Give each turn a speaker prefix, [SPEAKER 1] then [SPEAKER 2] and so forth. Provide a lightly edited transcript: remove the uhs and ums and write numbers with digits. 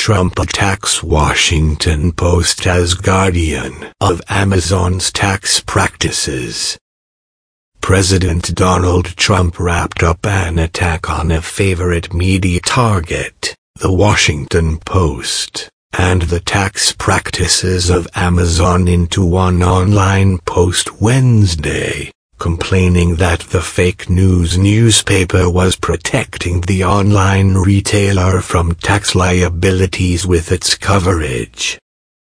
[SPEAKER 1] Trump attacks Washington Post as guardian of Amazon's tax practices. President Donald Trump wrapped up an attack on a favorite media target, The Washington Post, and the tax practices of Amazon into one online post Wednesday, complaining that the fake news newspaper was protecting the online retailer from tax liabilities with its coverage.